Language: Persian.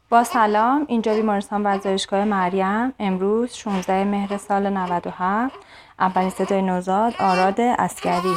با سلام، اینجا بیمارستان پذیرشگاه مریم. امروز 16 مهر سال 97. اولین صدای نوزاد آراد عسکری.